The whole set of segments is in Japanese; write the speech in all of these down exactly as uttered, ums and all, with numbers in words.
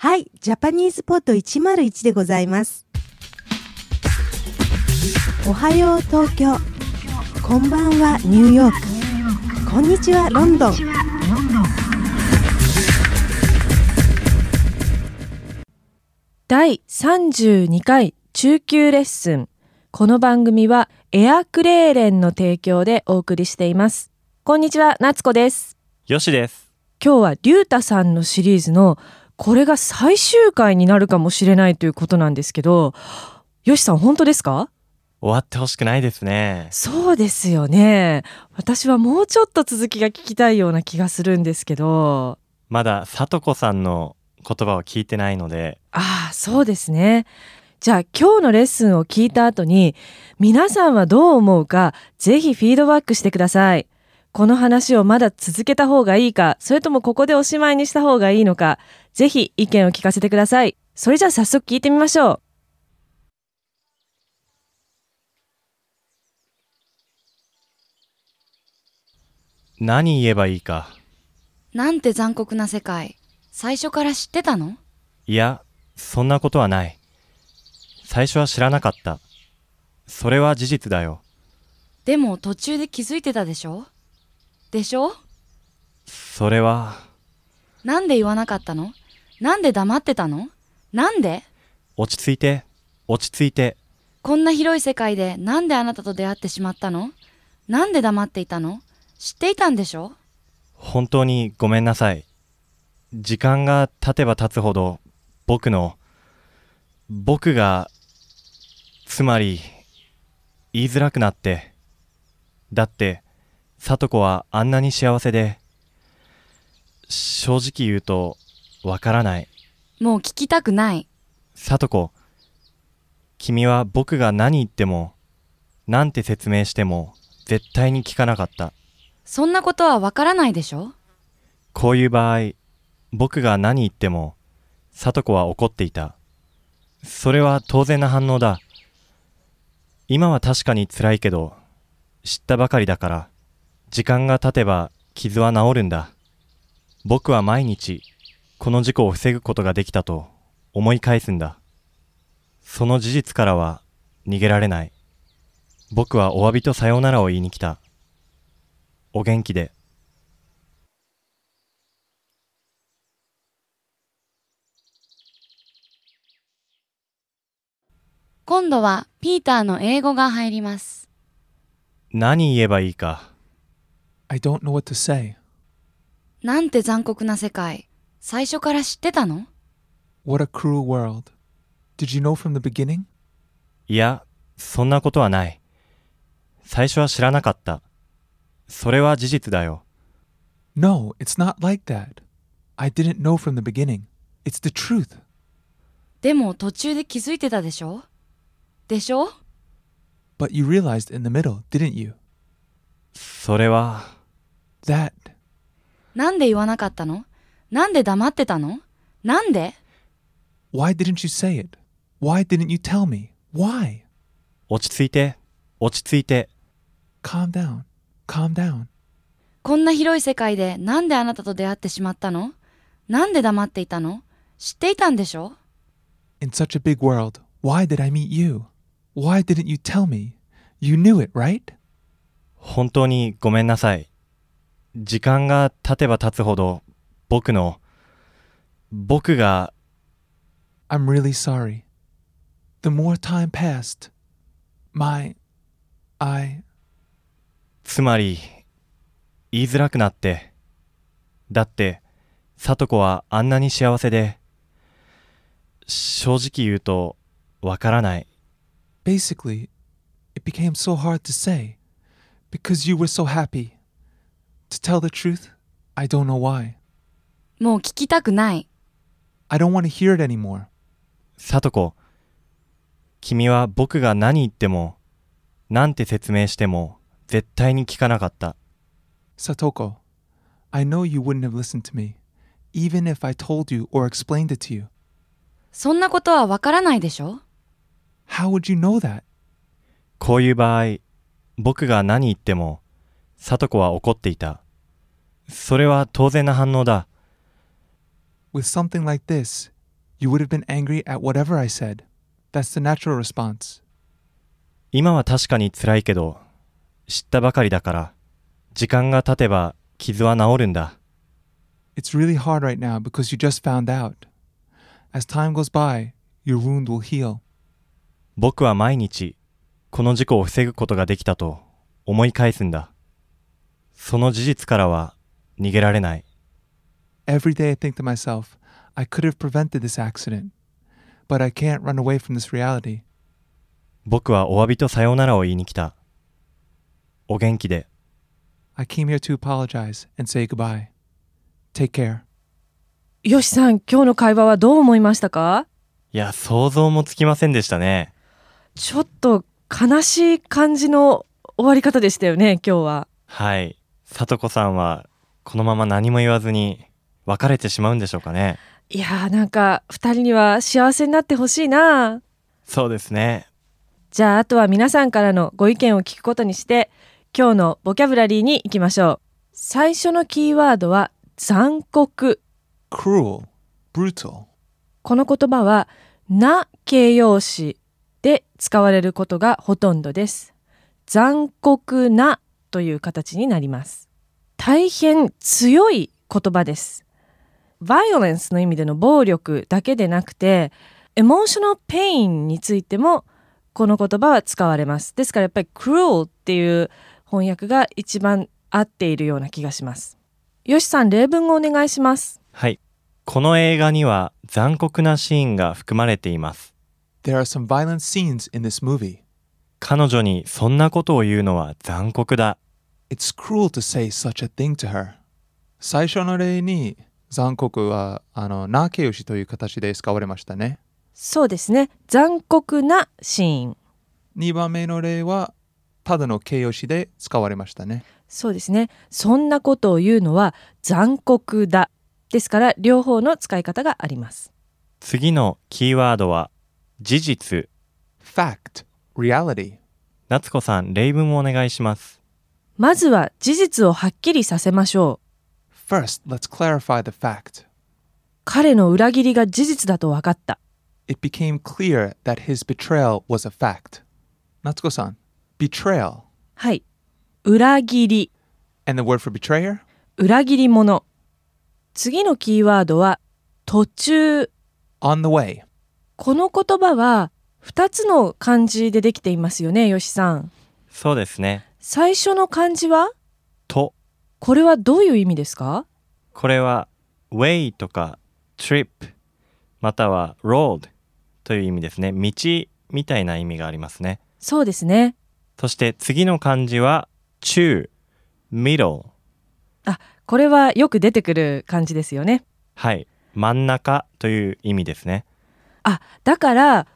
はい、ジャパニーズポットいちまるいちでございます。おはよう東京、こんばんはニューヨーク、こんにちはロンドン。 だいさんじゅうにかい中級レッスン。この番組はエアクレーレンの提供でお送りしています。こんにちは、夏子です。 よしです。 今日はリュウタさんのシリーズのこれが最終回になるかもしれないということなんですけど、よしさん本当ですか？ 終わってほしくないですね。 そうですよね。私はもうちょっと続きが聞きたいような気がするんですけど、 まださとこさんの言葉を聞いてないので。 ああ、そうですね。じゃあ今日のレッスンを聞いた後に皆さんはどう思うか、ぜひフィードバックしてください。この話をまだ続けた方がいいか、それともここでおしまいにした方がいいのか、ぜひ意見を聞かせてください。それじゃあ早速聞いてみましょう。 何言えばいいか。 なんて残酷な世界。最初から知ってたの？ いや、そんなことはない。最初は知らなかった。それは事実だよ。 でも途中で気づいてたでしょ？でしょ？ それは。 なんで言わなかったの？なんで黙ってたの？なんで？ 落ち着いて、落ち着いて。 こんな広い世界でなんであなたと出会ってしまったの？なんで黙っていたの？知っていたんでしょ？ 本当にごめんなさい。時間が経てば経つほど僕の僕がつまり言いづらくなって。だってさとこはあんなに幸せで、正直言うとわからない。 もう聞きたくない。 さとこ、君は僕が何言ってもなんて説明しても絶対に聞かなかった。 そんなことはわからないでしょ？ こういう場合、僕が何言ってもさとこは怒っていた。それは当然な反応だ。今は確かに辛いけど、知ったばかりだから、時間が経てば傷は治るんだ。僕は毎日この事故を防ぐことができたと思い返すんだ。その事実からは逃げられない。僕はお詫びとさようならを言いに来た。お元気で。 今度はピーターの英語が入ります。 何言えばいいか。 I don't know what to say. なんて残酷な世界。最初から知ってたの？ What a cruel world. Did you know from the beginning? いや、そんなことはない。最初は知らなかった。それは事実だよ。 No, it's not like that. I didn't know from the beginning. It's the truth. でも途中で気づいてたでしょ？でしょ？ But you realized in the middle, didn't you? それは。 That. なんで言わなかったの？なんで黙ってたの？なんで？ Why didn't you say it? Why didn't you tell me? Why? 落ち着いて、落ち着いて。 Calm down, calm down. こんな広い世界でなんであなたと出会ってしまったの？なんで黙っていたの？知っていたんでしょ？ In such a big world, why did I meet you? Why didn't you tell me? You knew it, right? 本当にごめんなさい。時間が経てば経つほど僕の僕が I'm really sorry. The more time passed, my I つまり言いづらくなって。だってさとこはあんなに幸せで、正直言うとわからない。 Basically, it became so hard to say because you were so happy. To tell the truth, I don't know why. もう聞きたくない。 I don't want to hear it anymore. さとこ、君は僕が何言ってもなんて説明しても絶対に聞かなかった。 Satoko, I know you wouldn't have listened to me, even if I told you or explained it to you. そんなことはわからないでしょ？ How would you know that? こういう場合、僕が何言ってもさとこは怒っていた。それは当然な反応だ。 With something like this, You would have been angry at whatever I said. That's the natural response. 今は確かに辛いけど、知ったばかりだから、時間が経てば傷は治るんだ。 It's really hard right now because you just found out. As time goes by, your wound will heal. 僕は毎日、この事故を防ぐことができたと思い返すんだ。その事実からは逃げられない。 Every day I think to myself, I could have prevented this accident, but I can't run away from this reality. 僕はお詫びとさようならを言いに来た。お元気で。 I came here to apologize and say goodbye. Take care. よしさん、今日の会話はどう思いましたか？ いや、想像もつきませんでしたね。 ちょっと悲しい感じの終わり方でしたよね、今日は。 はい。さとこさんはこのまま何も言わずに別れてしまうんでしょうかね。 いやー、なんか二人には幸せになってほしいな。 そうですね。 じゃあ、あとは皆さんからのご意見を聞くことにして、今日のボキャブラリーに行きましょう。最初のキーワードは残酷。 Cruel, brutal. この言葉はな形容詞で使われることがほとんどです。残酷なという形になります。大変強い言葉です。violence の意味での暴力だけでなくて、emotional pain についてもこの言葉は使われます。ですからやっぱり cruel っていう翻訳が一番合っているような気がします。よしさん、例文をお願いします。 はい。この映画には残酷なシーンが含まれています。 There are some violent scenes in this movie. 彼女にそんなことを言うのは残酷だ。 It's cruel to say such a thing to her. 最初の例に残酷はあのな形容詞という形で使われましたね。 そうですね。残酷なシーン。 にばんめの例はただの形容詞で使われましたね。 そうですね。そんなことを言うのは残酷だ。ですから両方の使い方があります。 次のキーワードは事実。 Fact, reality. 夏子さん、例文をお願いします。 まずは事実をはっきりさせましょう。 First, let's clarify the fact. 彼の裏切りが事実だと分かった。 It became clear that his betrayal was a fact. 夏子さん、betrayal. はい。裏切り。 And the word for betrayer? 裏切り者。次のキーワードは途中。 On the way. この言葉はふたつの漢字でできていますよね、よしさん。 そうですね。 最初の漢字はと。 これはどういう意味ですか？ これは way とか trip または road という意味ですね。道みたいな意味がありますね。 そうですね。 そして次の漢字は中 middle。 あ、これはよく出てくる漢字ですよね。 はい、真ん中という意味ですね。 あ、だから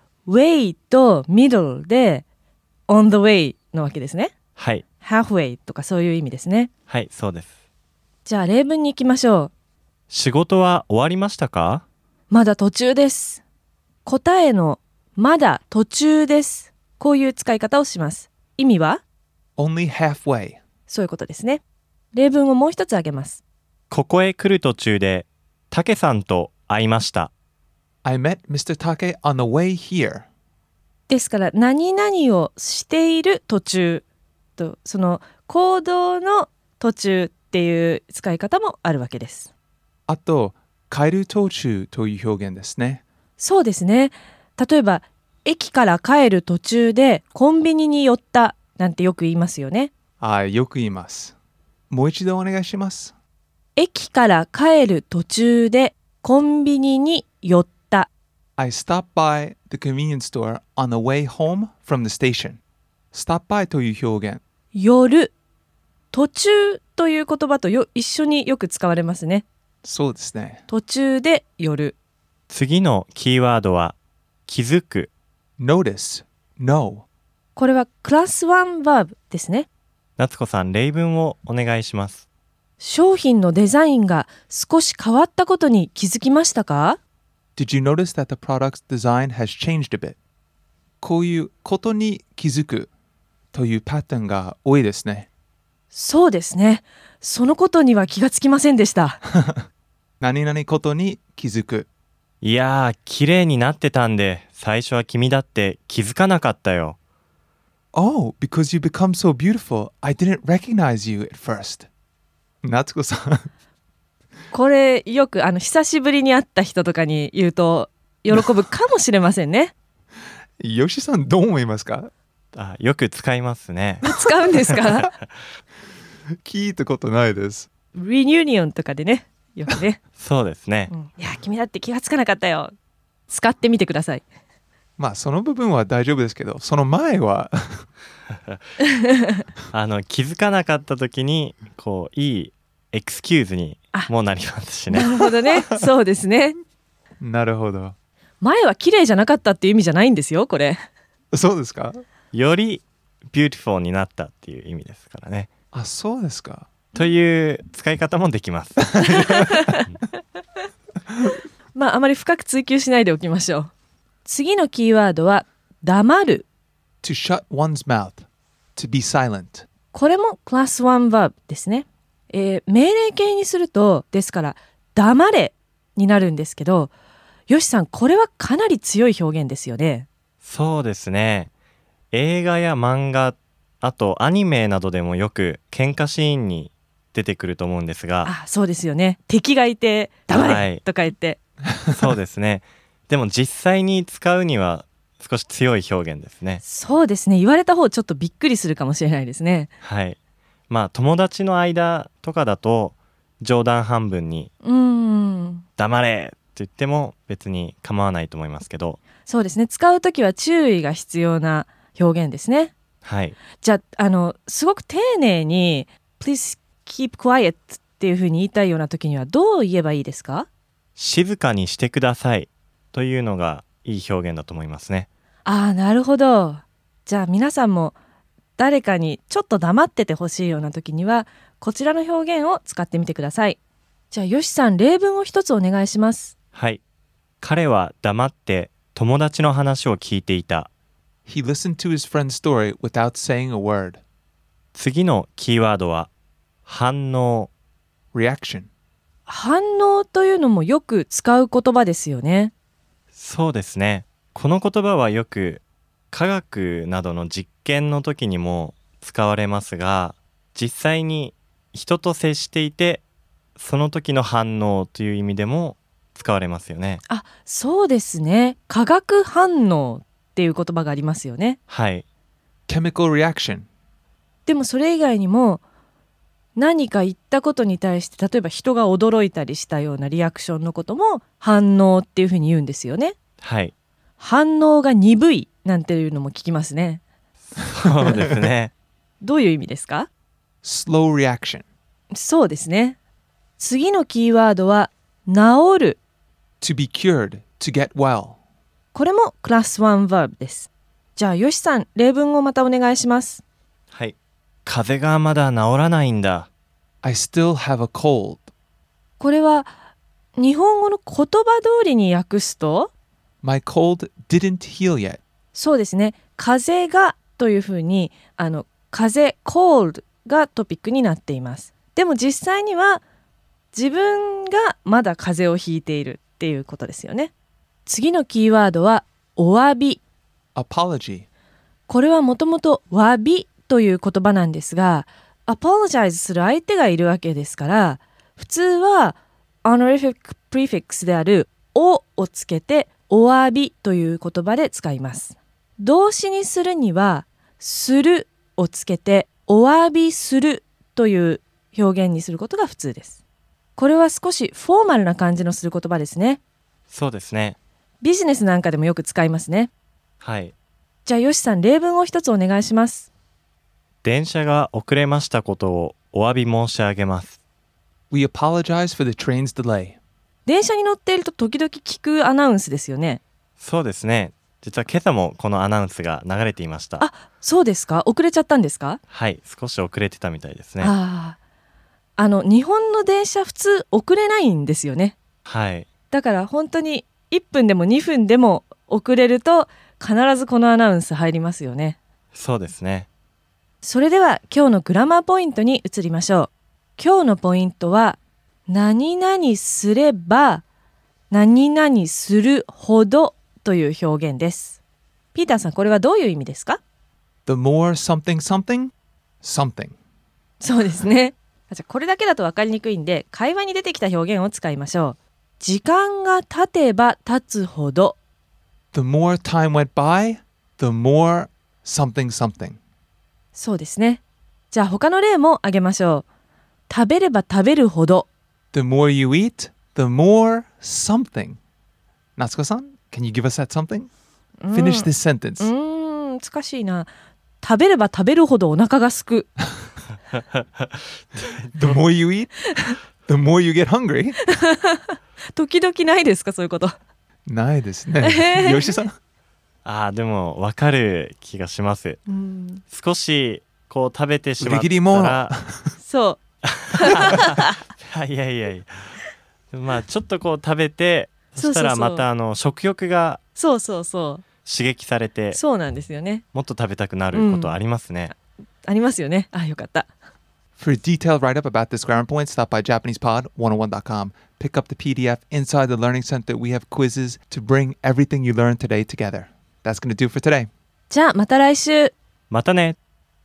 way と middle で on the way のわけですね。 はい。 halfway とかそういう意味ですね。 はい、そうです。 じゃあ例文に行きましょう。 仕事は終わりましたか？ まだ途中です。答えのまだ途中です。こういう使い方をします。意味は Only halfway. そういうことですね。例文をもう一つ挙げます。 ここへ来る途中でタケさんと会いました。 I met Mister Take on the way here. ですから何々をしている途中と、その行動の途中っていう使い方もあるわけです。 あと、帰る途中という表現ですね。 そうですね。例えば駅から帰る途中でコンビニに寄ったなんてよく言いますよね。 はい、よく言います。もう一度お願いします。 駅から帰る途中でコンビニに寄った。 I stopped by the convenience store on the way home from the station. stop by という表現。 寄る。途中という言葉とよ一緒によく使われますね。 そうですね。 途中で寄る。 次のキーワードは気づく。 notice, know. これはクラスワンバーブですね。 夏子さん、例文をお願いします。 商品のデザインが少し変わったことに気づきましたか？ Did you notice that the product's design has changed a bit? こういうことに気づくというパターンが多いですね。 そうですね。そのことには気がつきませんでした。 何々ことに気づく。 いやー、綺麗になってたんで、最初は君だって気づかなかったよ。 Oh, because you become so beautiful, I didn't recognize you at first. 夏子さん。 これよくあの久しぶりに会った人とかに言うと喜ぶかもしれませんね。 よしさんどう思いますか？ あ、よく使いますね。 使うんですか？ 聞いたことないです。 リニューニオンとかでね、よくね。 そうですね。 うん、いや君だって気がつかなかったよ。使ってみてください。 まあその部分は大丈夫ですけど、その前はあの気づかなかった時にこういいエクスキューズにもなりますしね。 なるほどね。そうですね。 なるほど。 前は綺麗じゃなかったっていう意味じゃないんですよ、これ。 そうですか？ よりビューティフルになったっていう意味ですからね。 あ、そうですか。 という使い方もできます。 まああまり深く追求しないでおきましょう。次のキーワードは黙る。 To shut one's mouth. To be silent. これもクラスワンバーブですね。えー、命令形にするとですから黙れになるんですけど、よしさんこれはかなり強い表現ですよね。 そうですね。映画や漫画、あとアニメなどでもよく喧嘩シーンに出てくると思うんですが、 あ、そうですよね。敵がいて黙れ、はい、とか言ってそうですね。でも実際に使うには少し強い表現ですね。 そうですね。言われた方ちょっとびっくりするかもしれないですね。 はい。まあ友達の間とかだと冗談半分にうーん黙れって言っても別に構わないと思いますけど、 そうですね。使うときは注意が必要な表現ですね。 はい。 じゃあ、あのすごく丁寧に Please keep quiet っていうふうに言いたいようなときにはどう言えばいいですか？ 静かにしてくださいというのがいい表現だと思いますね。 ああ、なるほど。じゃあ皆さんも誰かにちょっと黙っててほしいような時にはこちらの表現を使ってみてください。じゃあよしさん、例文を一つお願いします。 はい。彼は黙って友達の話を聞いていた。 He listened to his friend's story without saying a word. 次のキーワードは反応。 Reaction. 反応というのもよく使う言葉ですよね。 そうですね。この言葉はよく科学などの実験の時にも使われますが、実際に人と接していてその時の反応という意味でも使われますよね。 あ、そうですね。化学反応っていう言葉がありますよね。 はい。 Chemical reaction. でもそれ以外にも何か言ったことに対して例えば人が驚いたりしたようなリアクションのことも反応っていうふうに言うんですよね。 はい。 反応が鈍いなんていうのも聞きますね。 そうですね。 どういう意味ですか？ Slow reaction. そうですね。次のキーワードは治る。 To be cured. To get well. これもクラスワンバーブです。じゃあよしさん、例文をまたお願いします。 はい。風邪がまだ治らないんだ。 I still have a cold. これは日本語の言葉通りに訳すと My cold didn't heal yet. そうですね。風邪がというふうにあの風邪 cold がトピックになっています。でも実際には自分がまだ風邪をひいているっていうことですよね。次のキーワードはお詫び。 Apology. これはもともと詫びという言葉なんですが、 apologize する相手がいるわけですから、普通は honorific prefix であるおをつけてお詫びという言葉で使います。動詞にするにはするをつけてお詫びするという表現にすることが普通です。これは少しフォーマルな感じのする言葉ですね。 そうですね。 ビジネスなんかでもよく使いますね。 はい。 じゃあよしさん、例文を一つお願いします。 電車が遅れましたことをお詫び申し上げます。 We apologize for the train's delay. 電車に乗っていると時々聞くアナウンスですよね。 そうですね。実は今朝もこのアナウンスが流れていました。 あ、そうですか。遅れちゃったんですか？ はい、少し遅れてたみたいですね。 ああ、あの日本の電車普通遅れないんですよね。 はい。 だから本当にいっぷんでもにふんでも遅れると必ずこのアナウンス入りますよね。 そうですね。 それでは今日のグラマーポイントに移りましょう。今日のポイントは何々すれば何々するほどという表現です。ピーターさん、これはどういう意味ですか？ The more something something, something. そうですね。じゃあこれだけだと分かりにくいんで、会話に出てきた表現を使いましょう。時間が経てば経つほど。 The more time went by, the more something something. そうですね。じゃあ他の例も挙げましょう。食べれば食べるほど。 The more you eat, the more something. Natsuko-san, can you give us that something? Finish this sentence. うーん、難しいな。食べれば食べるほどお腹がすく。 The more you eat, the more you get hungry. 時々ないですか、そういうこと。 ないですね。吉さん。 ああ、でも分かる気がします。 うん、 少しこう食べてしまった売り切り物らそう。 いやいやいや、まあちょっとこう食べて、そしたらまたあの食欲がそうそうそう刺激されて、 そうなんですよね。 もっと食べたくなることありますね。 うん、ありますよね。あ、よかった。 For a detailed write-up about this grammar point, stop by Japanese Pod one oh one dot com. Pick up the P D F inside the Learning Center. We have quizzes to bring everything you learned today together. That's going to do for today. じゃあまた来週。 またね。